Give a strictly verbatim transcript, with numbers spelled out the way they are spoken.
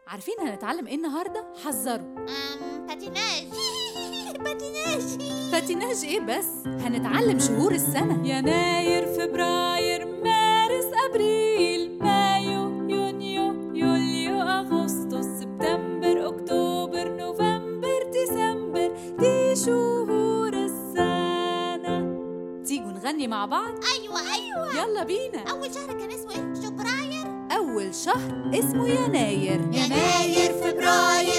عارفين هنتعلم ايه النهارده؟ حذروا. أم باتيناج. باتيناج باتيناج ايه بس؟ هنتعلم شهور السنة: يناير، فبراير، مارس، ابريل، مايو، يونيو، يوليو، اغسطس، سبتمبر، اكتوبر، نوفمبر، ديسمبر. دي شهور السنة. تيجوا نغني مع بعض؟ ايوه ايوه يلا بينا. اول شهر كان اسمه ايه؟ فبراير. اول شهر اسمه يناير. يناير، فبراير،